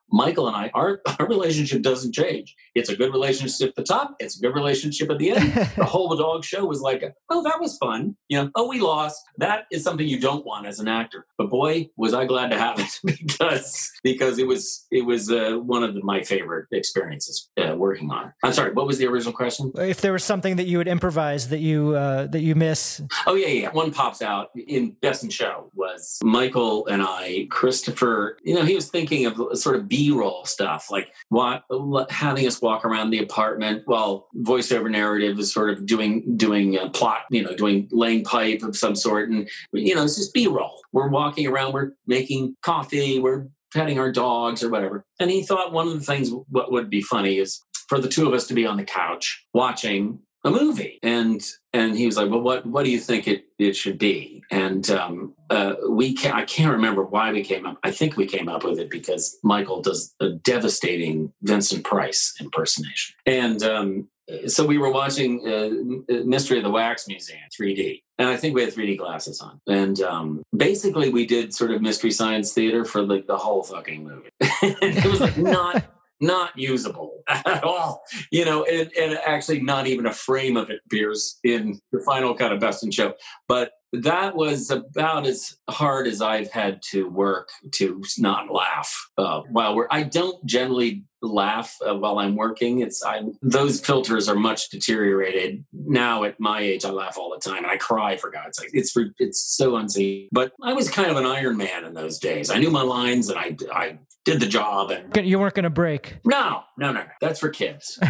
Michael and I, our, our relationship doesn't change. It's a good relationship at the top. It's a good relationship at the end. The whole dog show was like, oh, that was fun. You know, oh, we lost. That is something you don't want as an actor. But boy, was I glad to have it because because it was it was uh, one of the, my favorite experiences uh, working on it. I'm sorry, what was the original question? If there was something that you would improvise that you uh, that you miss. Oh, yeah, yeah. One pops out in Best in Show was Michael and I, Christopher, you know, he was thinking of sort of B-roll stuff, like what, having us walk around the apartment while voiceover narrative is sort of doing doing a plot, you know, doing laying pipe of some sort. And, you know, it's just B-roll. We're walking around, we're making coffee, we're petting our dogs or whatever. And he thought one of the things what would be funny is for the two of us to be on the couch watching a movie. And and he was like, well, what what do you think it, it should be? And um, uh, we can, I can't remember why we came up. I think we came up with it because Michael does a devastating Vincent Price impersonation. And um, so we were watching uh, Mystery of the Wax Museum, three D. And I think we had three D glasses on. And um, basically we did sort of Mystery Science Theater for like the whole fucking movie. It was like not... not usable at all, you know, and, and actually not even a frame of it appears in the final kind of Best in Show. But that was about as hard as I've had to work to not laugh uh, while we're, I don't generally laugh uh, while I'm working. It's, I'm, those filters are much deteriorated. Now at my age, I laugh all the time and I cry for God's sake. It's, it's so unseen, but I was kind of an Iron Man in those days. I knew my lines and I, I did the job. And you weren't going to break. No, no, no, no. That's for kids.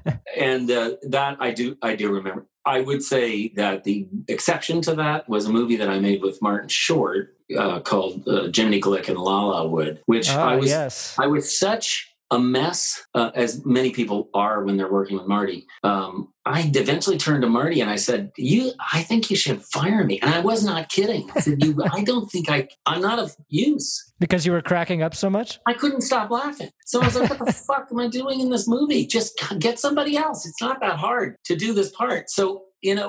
And uh, that I do, I do remember. I would say that the exception to that was a movie that I made with Martin Short uh, called uh, Jiminy Glick and Lala Wood, which oh, I was, yes. I was such a mess, uh, as many people are when they're working with Marty. Um, I eventually turned to Marty and I said, "You, I think you should fire me." And I was not kidding. I said, "You, I don't think I, I'm not of use." Because you were cracking up so much? I couldn't stop laughing. So I was like, what the fuck am I doing in this movie? Just get somebody else. It's not that hard to do this part. So, you know,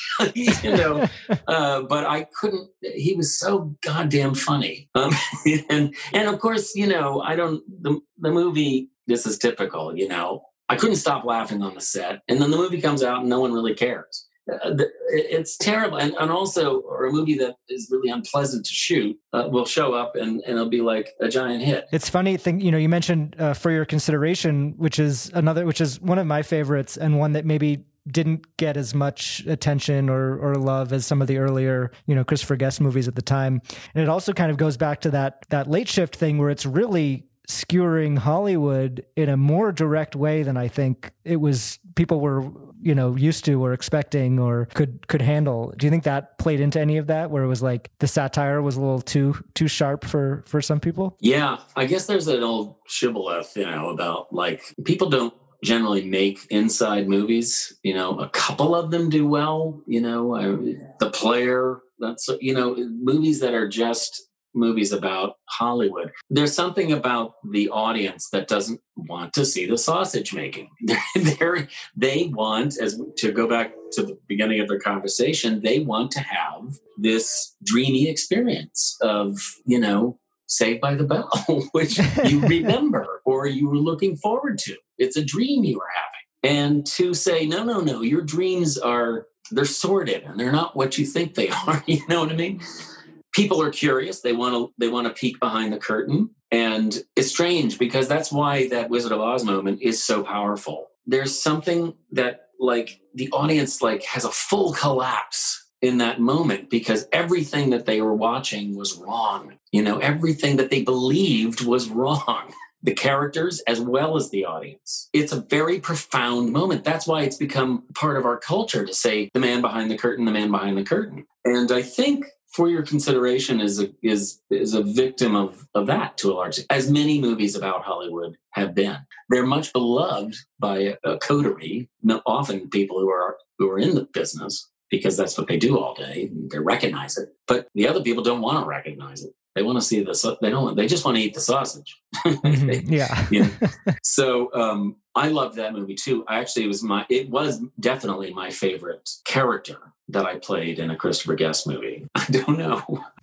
you know, uh, but I couldn't, he was so goddamn funny. Um, and, and of course, you know, I don't, the, the movie, this is typical, you know, I couldn't stop laughing on the set. And then the movie comes out and no one really cares. Uh, the, it's terrible. And, and also, or a movie that is really unpleasant to shoot uh, will show up and, and it'll be like a giant hit. It's funny thing, you know, you mentioned uh, For Your Consideration, which is another, which is one of my favorites and one that maybe didn't get as much attention or, or love as some of the earlier, you know, Christopher Guest movies at the time. And it also kind of goes back to that, that Late Shift thing where it's really skewering Hollywood in a more direct way than I think it was people were, you know, used to or expecting or could could handle. Do you think that played into any of that, where it was like the satire was a little too too sharp for for some people? Yeah, I guess there's an old shibboleth, you know, about like people don't generally make inside movies. You know, a couple of them do well. You know, I, The Player. That's, you know, movies that are just movies about Hollywood. There's something about the audience that doesn't want to see the sausage making. They're, they want, as to go back to the beginning of the conversation, they want to have this dreamy experience of, you know, Saved by the Bell, which you remember or you were looking forward to. It's a dream you were having. And to say, no, no, no, your dreams are, they're sordid and they're not what you think they are. You know what I mean? People are curious. They want to they want to peek behind the curtain. And it's strange because that's why that Wizard of Oz moment is so powerful. There's something that like the audience like has a full collapse in that moment because everything that they were watching was wrong. You know, everything that they believed was wrong. The characters as well as the audience. It's a very profound moment. That's why it's become part of our culture to say the man behind the curtain, the man behind the curtain. And I think For Your Consideration is a, is is a victim of, of that to a large extent, as many movies about Hollywood have been. They're much beloved by a, a coterie, often people who are who are in the business, because that's what they do all day. They recognize it. But the other people don't want to recognize it. They want to see the, they don't, they just want to eat the sausage. Mm-hmm. Yeah. You know? So um, I loved that movie too. I actually, it was my, it was definitely my favorite character that I played in a Christopher Guest movie. I don't know.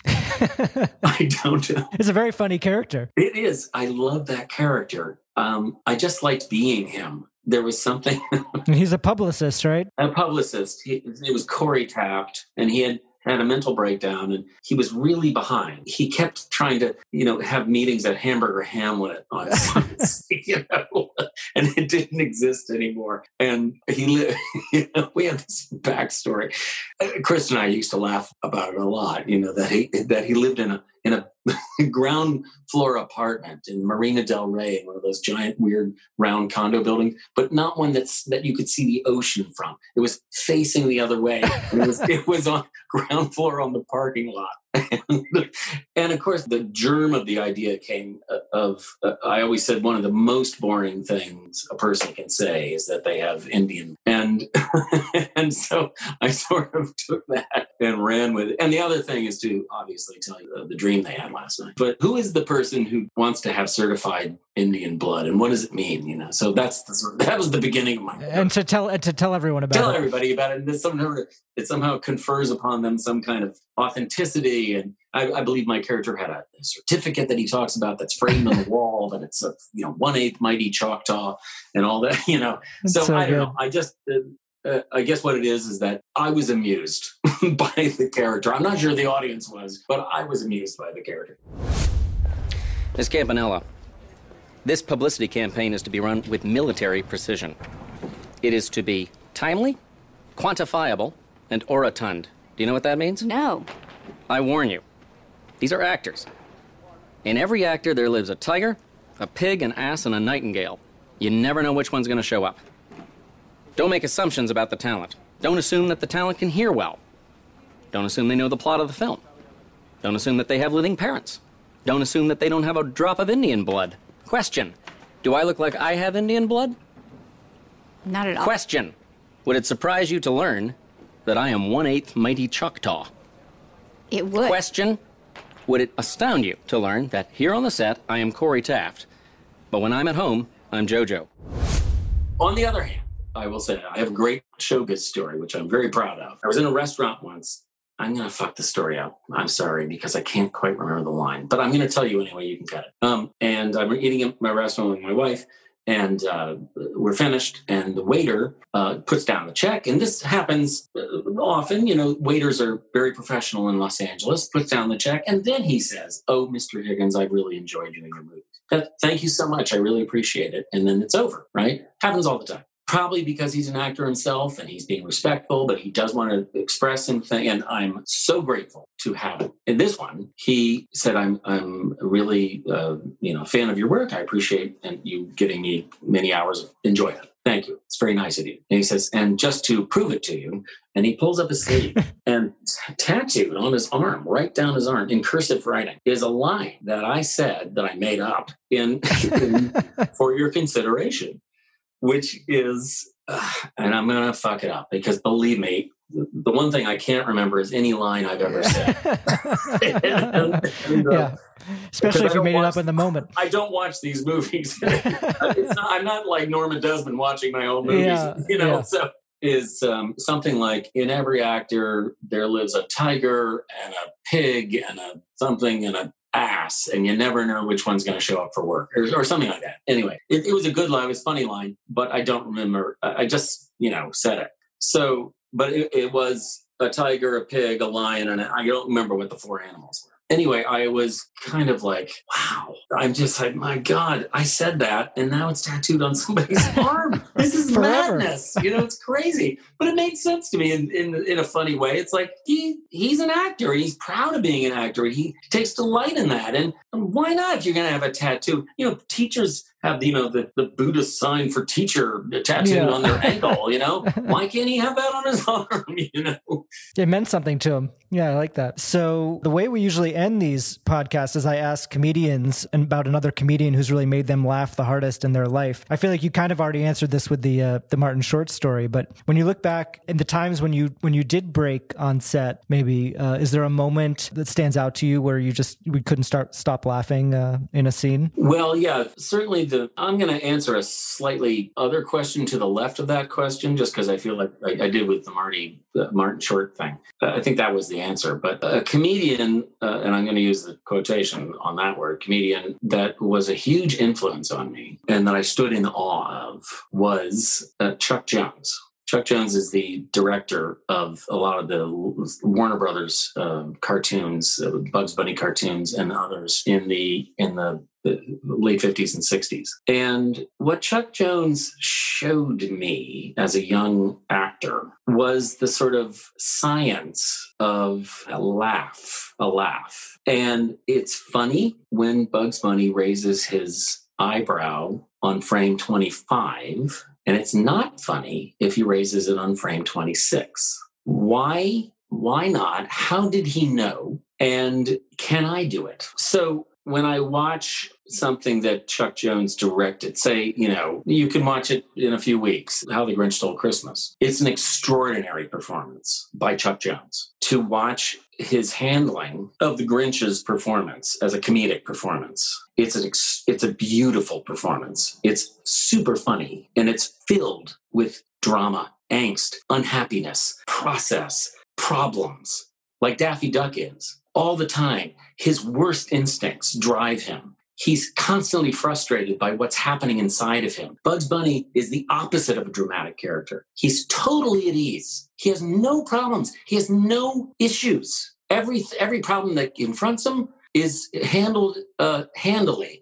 I don't know. It's a very funny character. It is. I love that character. Um, I just liked being him. There was something. He's a publicist, right? A publicist. He, it was Corey Taft, and he had had a mental breakdown, and he was really behind. He kept trying to, you know, have meetings at Hamburger Hamlet on Sundays, you know, and it didn't exist anymore. And he lived, you know, we have this backstory. Chris and I used to laugh about it a lot, you know, that he that he lived in a in a ground floor apartment in Marina Del Rey, one of those giant, weird, round condo buildings, but not one that's that you could see the ocean from. It was facing the other way. And it was it was on ground floor on the parking lot. And, and of course, the germ of the idea came of, uh, I always said one of the most boring things a person can say is that they have Indian. And, and so I sort of took that and ran with it. And the other thing is to obviously tell you the, the dream they had last night. But who is the person who wants to have certified Indian blood, and what does it mean? You know, so that's the sort of, that was the beginning of my book. And to tell to tell everyone about tell it. everybody about it, and this somehow it somehow confers upon them some kind of authenticity. And I, I believe my character had a, a certificate that he talks about that's framed on the wall, that it's a you know one eighth mighty Choctaw and all that. You know, so, so I don't good. know. I just. Uh, Uh, I guess what it is is that I was amused by the character. I'm not sure the audience was, but I was amused by the character. Miz Campanella, this publicity campaign is to be run with military precision. It is to be timely, quantifiable, and orotund. Do you know what that means? No. I warn you. These are actors. In every actor, there lives a tiger, a pig, an ass, and a nightingale. You never know which one's going to show up. Don't make assumptions about the talent. Don't assume that the talent can hear well. Don't assume they know the plot of the film. Don't assume that they have living parents. Don't assume that they don't have a drop of Indian blood. Question: do I look like I have Indian blood? Not at all. Question: would it surprise you to learn that I am one-eighth mighty Choctaw? It would. Question: would it astound you to learn that here on the set, I am Corey Taft, but when I'm at home, I'm JoJo? On the other hand, I will say I have a great showbiz story, which I'm very proud of. I was in a restaurant once. I'm going to fuck the story up. I'm sorry, because I can't quite remember the line, but I'm going to tell you anyway. You can cut it. Um, and I'm eating at my restaurant with my wife, and uh, we're finished, and the waiter uh, puts down the check. And this happens often. You know, waiters are very professional in Los Angeles, puts down the check, and then he says, "Oh, Mister Higgins, I really enjoyed doing your movie. Thank you so much. I really appreciate it." And then it's over, right? Happens all the time. Probably because he's an actor himself and he's being respectful, but he does want to express something. And I'm so grateful to have it. In this one, he said, I'm I'm really uh, you know, a fan of your work. I appreciate and you giving me many hours of enjoyment. Thank you. It's very nice of you. And he says, and just to prove it to you, and he pulls up his sleeve and tattooed on his arm, right down his arm in cursive writing, is a line that I said that I made up in, in for your consideration. Which is, uh, and I'm going to fuck it up because believe me, the one thing I can't remember is any line I've ever said. and, and, uh, yeah, especially if you made watch, it up in the moment. I don't watch these movies. it's not, I'm not like Norma Desmond watching my own movies, yeah, you know, yeah. So is um, something like in every actor, there lives a tiger and a pig and a something and a ass, and you never know which one's going to show up for work or, or something like that. Anyway, it, it was a good line. It was a funny line, but I don't remember. I just, you know, said it. So, but it, it was a tiger, a pig, a lion, and a, I don't remember what the four animals were. Anyway, I was kind of like, wow. I'm just like, my God, I said that, and now it's tattooed on somebody's arm. This is madness. You know, it's crazy. But it made sense to me in, in, in a funny way. It's like, he he's an actor, and he's proud of being an actor, and he takes delight in that. And, and why not if you're going to have a tattoo? You know, teachers have, you know, the, the Buddhist sign for teacher tattooed yeah. on their ankle, you know? Why can't he have that on his arm, you know? It meant something to him. Yeah, I like that. So the way we usually end these podcasts is I ask comedians about another comedian who's really made them laugh the hardest in their life. I feel like you kind of already answered this with the uh, the Martin Short story, but when you look back in the times when you when you did break on set, maybe, uh, is there a moment that stands out to you where you just, we couldn't start stop laughing uh, in a scene? Well, yeah, certainly the, I'm going to answer a slightly other question to the left of that question, just because I feel like I, I did with the Marty, the Martin Short thing. Uh, I think that was the answer. But a comedian, uh, and I'm going to use the quotation on that word, comedian, that was a huge influence on me and that I stood in awe of was uh, Chuck Jones. Chuck Jones is the director of a lot of the Warner Brothers uh, cartoons, uh, Bugs Bunny cartoons, and others in the in the, the late fifties and sixties. And what Chuck Jones showed me as a young actor was the sort of science of a laugh, a laugh. And it's funny when Bugs Bunny raises his eyebrow on frame twenty-five. And it's not funny if he raises it on frame twenty-six. Why? Why not? How did he know? And can I do it? So when I watch something that Chuck Jones directed, say, you know, you can watch it in a few weeks, How the Grinch Stole Christmas. It's an extraordinary performance by Chuck Jones. To watch his handling of the Grinch's performance as a comedic performance, it's an ex- it's a beautiful performance. It's super funny, and it's filled with drama, angst, unhappiness, process, problems, like Daffy Duck is. All the time, his worst instincts drive him. He's constantly frustrated by what's happening inside of him. Bugs Bunny is the opposite of a dramatic character. He's totally at ease. He has no problems. He has no issues. Every every problem that confronts him is handled uh, handily.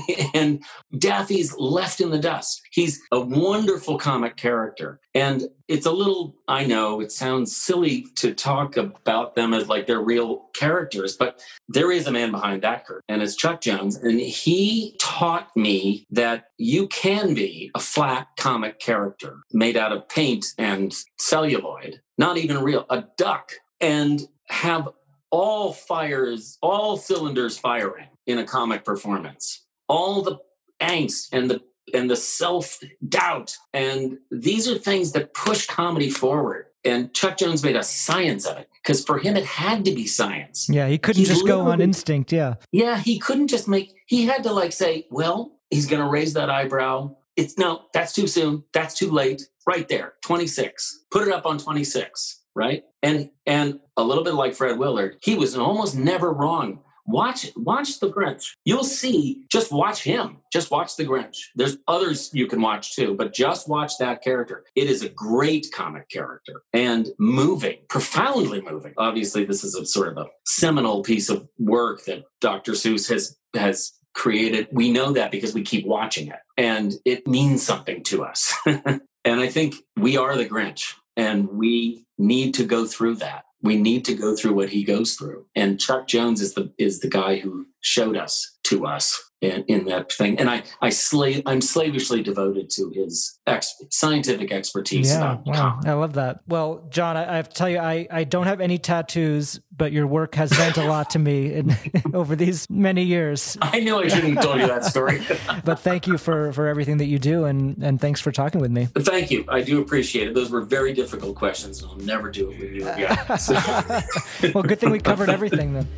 And Daffy's left in the dust. He's a wonderful comic character. And it's a little, I know, it sounds silly to talk about them as like they're real characters, but there is a man behind that curtain, and it's Chuck Jones. And he taught me that you can be a flat comic character made out of paint and celluloid, not even real, a duck, and have all fires, all cylinders firing in a comic performance. All the angst and the and the self-doubt. And these are things that push comedy forward. And Chuck Jones made a science of it, because for him, it had to be science. Yeah, he couldn't He's just go on instinct, yeah. Yeah, he couldn't just make, he had to like say, well, he's going to raise that eyebrow. It's no, that's too soon. That's too late. Right there, twenty-six. Put it up on twenty-six, right? And and a little bit like Fred Willard, he was almost never wrong. Watch, watch The Grinch. You'll see, just watch him. Just watch The Grinch. There's others you can watch too, but just watch that character. It is a great comic character and moving, profoundly moving. Obviously, this is a sort of a seminal piece of work that Doctor Seuss has, has created. We know that because we keep watching it, and it means something to us. And I think we are the Grinch, and we need to go through that. We need to go through what he goes through. And Chuck Jones is the is the guy who showed us to us in, in that thing. And I, I slave, I'm slavishly devoted to his ex, scientific expertise. Yeah, about wow. comedy. I love that. Well, John, I, I have to tell you, I, I don't have any tattoos, but your work has meant a lot to me in, over these many years. I knew I shouldn't have told you that story. But thank you for, for everything that you do, and, and thanks for talking with me. Thank you. I do appreciate it. Those were very difficult questions, and I'll never do it with you again. So. Well, good thing we covered everything then.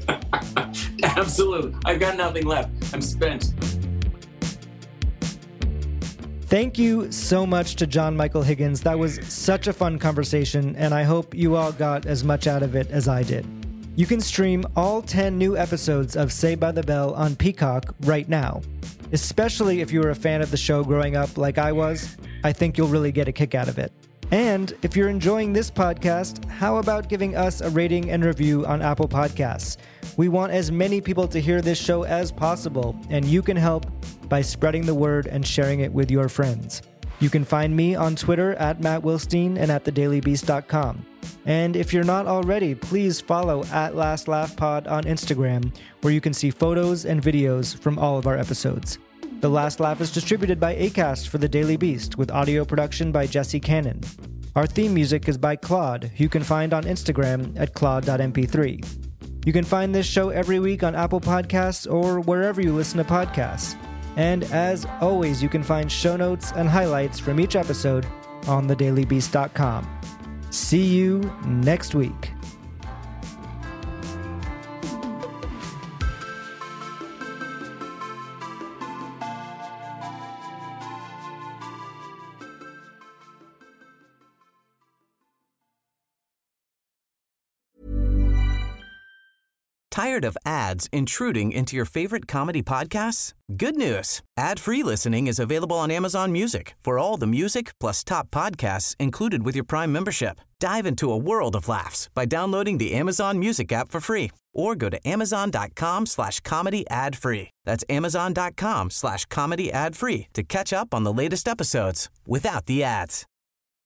Absolutely. I've got nothing left. I'm spent. Thank you so much to John Michael Higgins. That was such a fun conversation, and I hope you all got as much out of it as I did. You can stream all ten new episodes of Saved by the Bell on Peacock right now. Especially if you were a fan of the show growing up like I was, I think you'll really get a kick out of it. And if you're enjoying this podcast, how about giving us a rating and review on Apple Podcasts? We want as many people to hear this show as possible, and you can help by spreading the word and sharing it with your friends. You can find me on Twitter at Matt Wilstein and at the daily beast dot com. And if you're not already, please follow at Last Laugh Pod on Instagram, where you can see photos and videos from all of our episodes. The Last Laugh is distributed by Acast for The Daily Beast, with audio production by Jesse Cannon. Our theme music is by Claude, who you can find on Instagram at claude dot m p three. You can find this show every week on Apple Podcasts or wherever you listen to podcasts. And as always, you can find show notes and highlights from each episode on the daily beast dot com. See you next week. Tired of ads intruding into your favorite comedy podcasts? Good news. Ad-free listening is available on Amazon Music for all the music plus top podcasts included with your Prime membership. Dive into a world of laughs by downloading the Amazon Music app for free or go to amazon.com slash comedy ad free. That's amazon.com slash comedy ad free to catch up on the latest episodes without the ads.